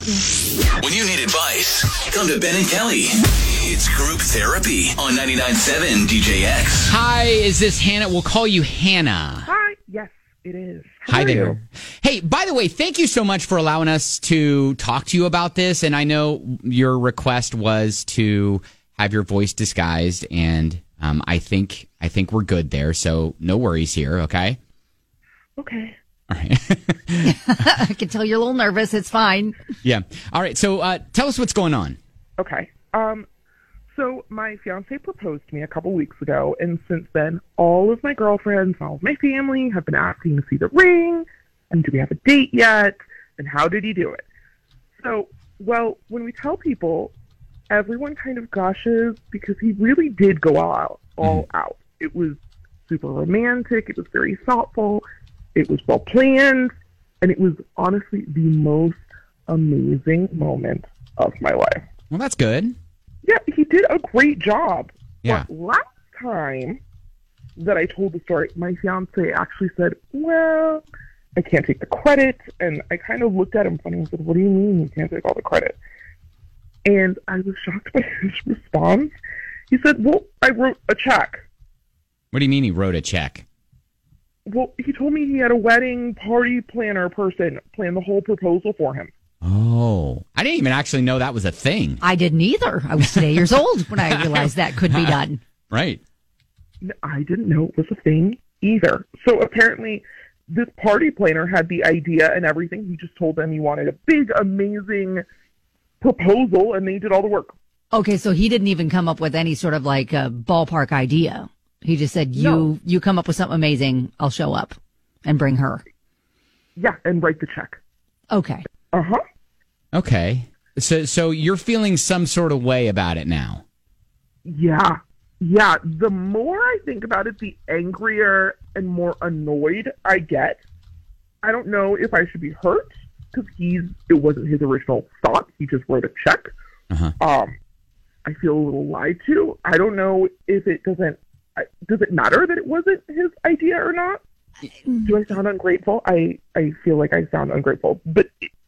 When you need advice, come to Ben and Kelly. It's Group Therapy on 99.7 DJX. Hi, is this Hannah? We'll call you Hannah. Hi. Yes, it is. Hi there. You? Hey, by the way, thank you so much for allowing us to talk to you about this. And I know your request was to have your voice disguised, and I think we're good there. So no worries here. Okay. Okay. All right. I can tell you're a little nervous. It's fine. Yeah. All right. So tell us what's going on. Okay. So my fiance proposed to me a couple weeks ago, and since then, all of my girlfriends and all of my family have been asking to see the ring, and do we have a date yet, and how did he do it? So, well, when we tell people, everyone kind of gushes because he really did go all out. It was super romantic. It was very thoughtful. It was well planned, and it was honestly the most amazing moment of my life. Well, that's good. Yeah, he did a great job. Yeah. But last time that I told the story, my fiance actually said, well, I can't take the credit. And I kind of looked at him funny and said, what do you mean you can't take all the credit? And I was shocked by his response. He said, well, I wrote a check. What do you mean he wrote a check? Well, he told me he had a wedding party planner person plan the whole proposal for him. Oh, I didn't even actually know that was a thing. I didn't either. I was 8 years old when I realized that could be done. Right. I didn't know it was a thing either. So apparently this party planner had the idea and everything. He just told them he wanted a big, amazing proposal, and they did all the work. Okay, so he didn't even come up with any sort of like a ballpark idea. He just said, you come up with something amazing, I'll show up and bring her. Yeah, and write the check. Okay. Uh-huh. Okay. So you're feeling some sort of way about it now. Yeah. Yeah. The more I think about it, the angrier and more annoyed I get. I don't know if I should be hurt because it wasn't his original thought. He just wrote a check. Uh-huh. I feel a little lied to. I don't know if does it matter that it wasn't his idea or not? Do I sound ungrateful? I feel like I sound ungrateful, but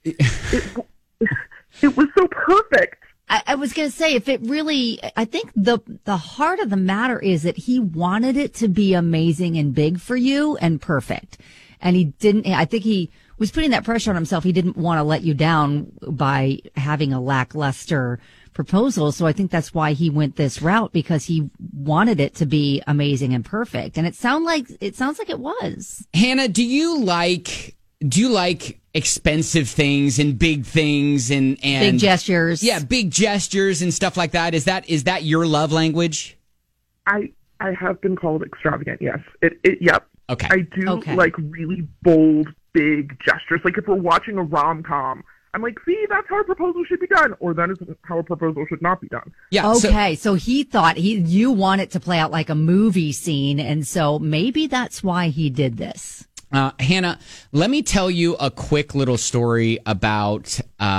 it was so perfect. I was going to say, if it really, I think the heart of the matter is that he wanted it to be amazing and big for you and perfect. And he didn't, I think he was putting that pressure on himself. He didn't want to let you down by having a lackluster proposal. So I think that's why he went this route, because he wanted it to be amazing and perfect. And it sounds like it was. Hannah, do you like expensive things and big things and big gestures? Yeah, big gestures and stuff like that. Is that your love language? I have been called extravagant. Yes. Yep. Okay. I do like really bold, big gestures. Like if we're watching a rom-com, I'm like, see, that's how a proposal should be done, or that is how a proposal should not be done. Yeah. Okay. So he thought you want it to play out like a movie scene, and so maybe that's why he did this. Hannah, let me tell you a quick little story about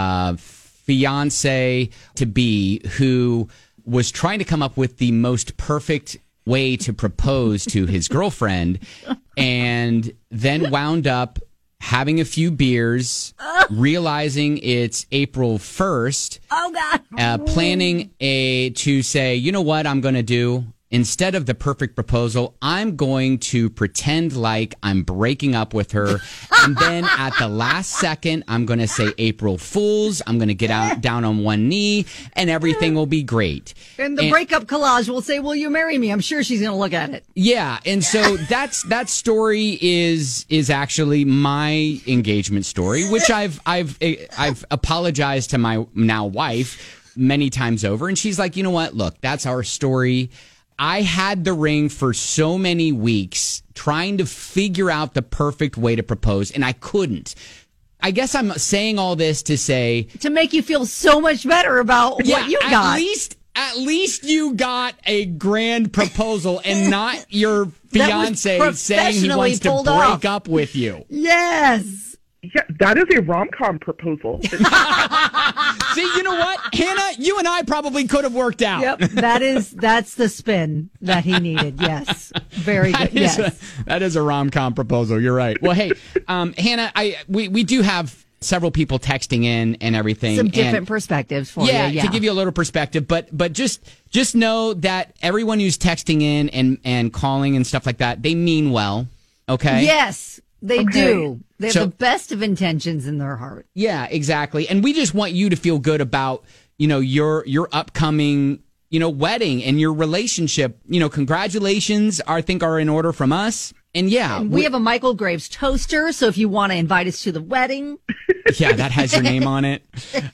fiance to be who was trying to come up with the most perfect way to propose to his girlfriend, and then wound up having a few beers, realizing it's April 1st. Oh, God. Planning to say, you know what I'm going to do? Instead of the perfect proposal, I'm going to pretend like I'm breaking up with her. And then at the last second, I'm going to say April Fools. I'm going to get down on one knee and everything will be great. And the breakup collage will say, will you marry me? I'm sure she's going to look at it. Yeah. And so that story is actually my engagement story, which I've apologized to my now wife many times over. And she's like, you know what? Look, that's our story. I had the ring for so many weeks trying to figure out the perfect way to propose, and I couldn't. I guess I'm saying all this to say... to make you feel so much better about what you got. At least you got a grand proposal and not your fiancé saying he wants to break up with you. Yes. Yeah, that is a rom-com proposal. See, you know what, Hannah? You and I probably could have worked out. Yep, that's the spin that he needed. Yes, very good. Yes, that is a rom-com proposal. You're right. Well, hey, Hannah, we do have several people texting in and everything. Some different perspectives for you. Yeah, to give you a little perspective. But just know that everyone who's texting in and calling and stuff like that, they mean well. Okay. Yes, they do. They have So- the best of intentions in their heart. Yeah, exactly. And we just want you to feel good about, your upcoming, wedding and your relationship. Congratulations, I think are in order from us. And yeah, We have a Michael Graves toaster, so if you want to invite us to the wedding. yeah, that has your name on it.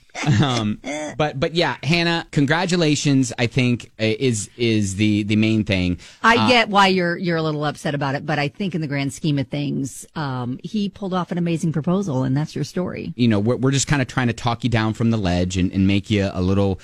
But yeah, Hannah, congratulations, I think is the main thing. I get why you're a little upset about it, but I think in the grand scheme of things, he pulled off an amazing proposal, and that's your story. We're just kind of trying to talk you down from the ledge and make you a little,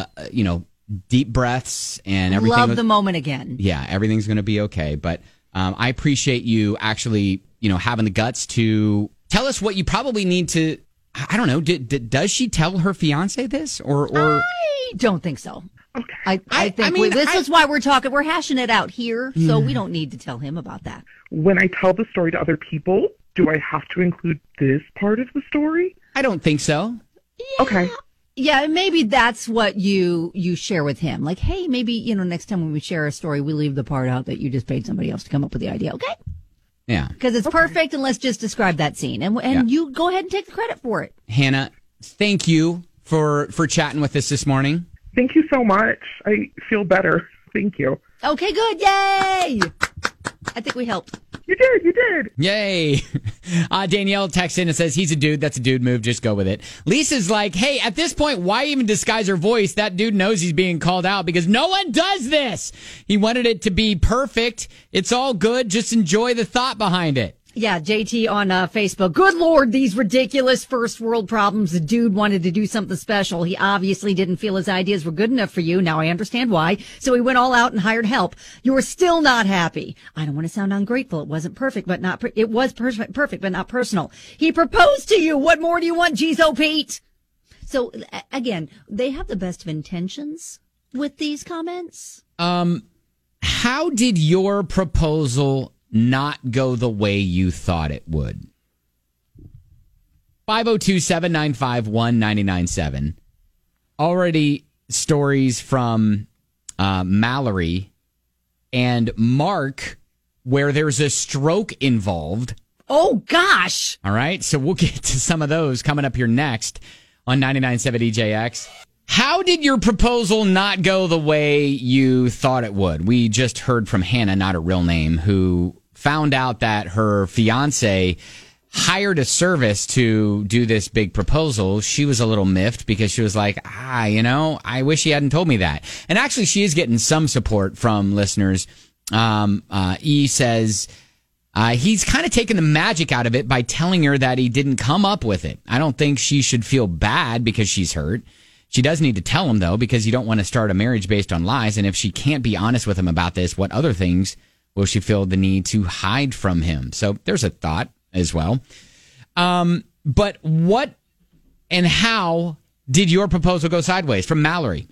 deep breaths and everything. Love the moment again. Yeah, everything's going to be okay. But I appreciate you actually, having the guts to tell us what you probably need to. I don't know. Does she tell her fiance this or? I don't think so. Okay. I think this is why we're talking. We're hashing it out here, so we don't need to tell him about that. When I tell the story to other people, do I have to include this part of the story? I don't think so. Okay. Yeah, and maybe that's what you share with him. Like, hey, maybe, next time when we share a story, we leave the part out that you just paid somebody else to come up with the idea. Okay? Yeah. Because it's perfect, and let's just describe that scene. And you go ahead and take the credit for it. Hannah, thank you for chatting with us this morning. Thank you so much. I feel better. Thank you. Okay, good. Yay! I think we helped. You did. Yay. Danielle texts in and says, he's a dude. That's a dude move. Just go with it. Lisa's like, hey, at this point, why even disguise her voice? That dude knows he's being called out because no one does this. He wanted it to be perfect. It's all good. Just enjoy the thought behind it. Yeah, JT on Facebook. Good Lord, these ridiculous first world problems. The dude wanted to do something special. He obviously didn't feel his ideas were good enough for you. Now I understand why. So he went all out and hired help. You were still not happy. I don't want to sound ungrateful. It wasn't perfect, but not, it was perfect, but not personal. He proposed to you. What more do you want, Jeez-O Pete? So again, they have the best of intentions with these comments. How did your proposal not go the way you thought it would? 502-795-1997. Already stories from Mallory and Mark where there's a stroke involved. Oh, gosh. All right, so we'll get to some of those coming up here next on 99.7 EJX. How did your proposal not go the way you thought it would? We just heard from Hannah, not her real name, who found out that her fiance hired a service to do this big proposal. She was a little miffed because she was like, I wish he hadn't told me that. And actually, she is getting some support from listeners. E says he's kind of taken the magic out of it by telling her that he didn't come up with it. I don't think she should feel bad because she's hurt. She does need to tell him, though, because you don't want to start a marriage based on lies. And if she can't be honest with him about this, what other things will she feel the need to hide from him? So there's a thought as well. But what and how did your proposal go sideways? From Mallory.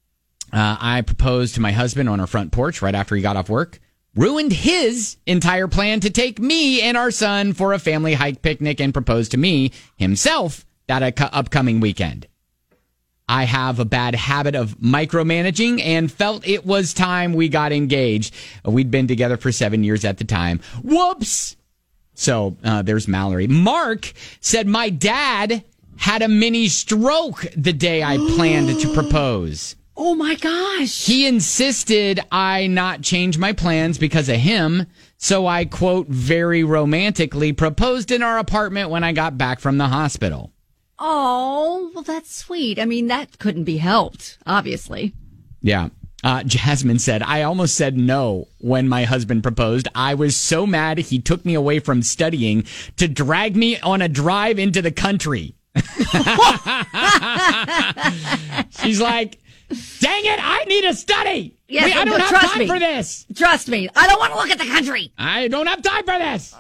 I proposed to my husband on our front porch right after he got off work. Ruined his entire plan to take me and our son for a family hike picnic and propose to me himself that upcoming weekend. I have a bad habit of micromanaging and felt it was time we got engaged. We'd been together for 7 years at the time. Whoops! So there's Mallory. Mark said my dad had a mini stroke the day I planned to propose. Oh, my gosh. He insisted I not change my plans because of him. So I, quote, very romantically proposed in our apartment when I got back from the hospital. Oh, well, that's sweet. I mean, that couldn't be helped, obviously. Yeah. Jasmine said, I almost said no when my husband proposed. I was so mad he took me away from studying to drag me on a drive into the country. She's like, dang it, I need to study. Yes, I don't have time for this. Trust me. I don't want to look at the country. I don't have time for this.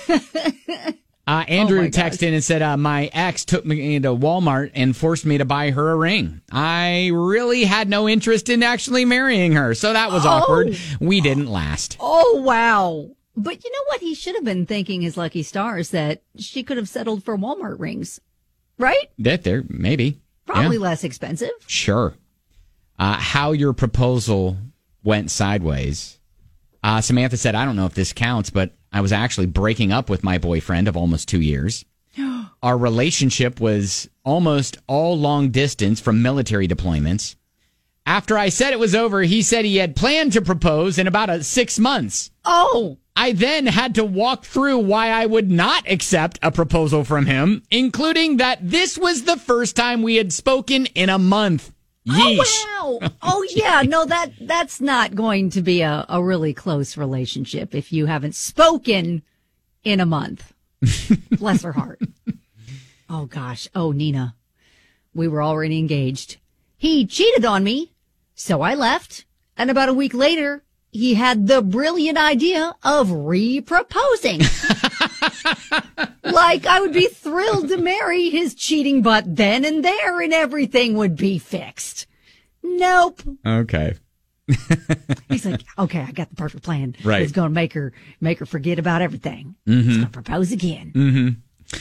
Andrew texted in and said, my ex took me into Walmart and forced me to buy her a ring. I really had no interest in actually marrying her, so that was awkward. We didn't last. Oh, wow. But you know what? He should have been thanking his lucky stars that she could have settled for Walmart rings. right? That there, maybe. Probably Yeah. less expensive. Sure. How your proposal went sideways. Samantha said, I don't know if this counts, but I was actually breaking up with my boyfriend of almost 2 years. Our relationship was almost all long distance from military deployments. After I said it was over, he said he had planned to propose in about 6 months. Oh, I then had to walk through why I would not accept a proposal from him, including that this was the first time we had spoken in a month. Yeesh. oh wow. Oh yeah. No, that's not going to be a really close relationship if you haven't spoken in a month. Bless her heart. Oh gosh. Oh, Nina. We were already engaged. He cheated on me, so I left. And about a week later, he had the brilliant idea of re-proposing. Like I would be thrilled to marry his cheating butt then and there and everything would be fixed. Nope. Okay. He's like, okay, I got the perfect plan. Right. It's going to make her forget about everything. He's going to propose again.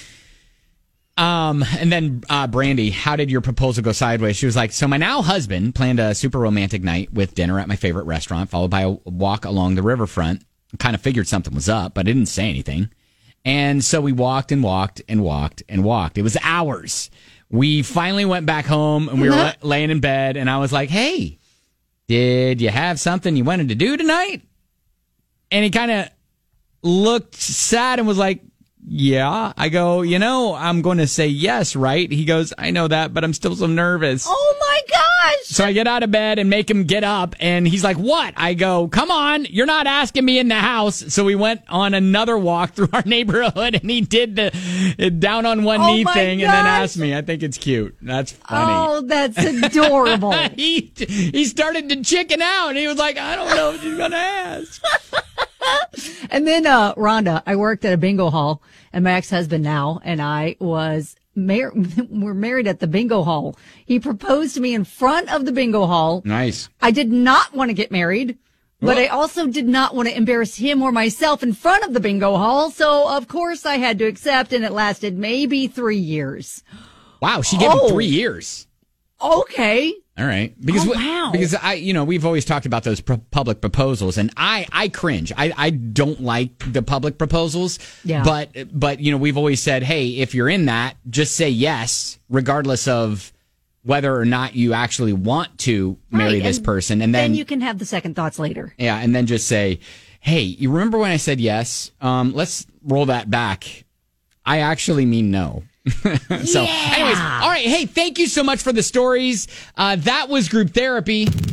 And then Brandy, how did your proposal go sideways? She was like, so my now husband planned a super romantic night with dinner at my favorite restaurant, followed by a walk along the riverfront. Kind of figured something was up, but I didn't say anything. And so we walked and walked and walked and walked. It was hours. We finally went back home and we were laying in bed and I was like, hey, did you have something you wanted to do tonight? And he kind of looked sad and was like, yeah. I go, I'm going to say yes, right? He goes, I know that, but I'm still so nervous. Oh my gosh. So I get out of bed and make him get up and he's like, what? I go, come on, you're not asking me in the house. So we went on another walk through our neighborhood and he did the down on one knee thing and then asked me. I think it's cute. That's funny. Oh, that's adorable. He started to chicken out and he was like, I don't know if she's going to ask. And then, Rhonda, I worked at a bingo hall and my ex-husband now and I was we're married at the bingo hall. He proposed to me in front of the bingo hall. Nice. I did not want to get married, but I also did not want to embarrass him or myself in front of the bingo hall. So, of course, I had to accept, and it lasted maybe 3 years. Wow, she gave him 3 years. Okay. All right. Because wow. Because we've always talked about those public proposals and I cringe. I don't like the public proposals. Yeah. But we've always said, hey, if you're in that, just say yes, regardless of whether or not you actually want to marry this person. And then you can have the second thoughts later. Yeah. And then just say, hey, you remember when I said yes? Let's roll that back. I actually mean no. So anyways, all right. Hey, thank you so much for the stories. That was Group Therapy.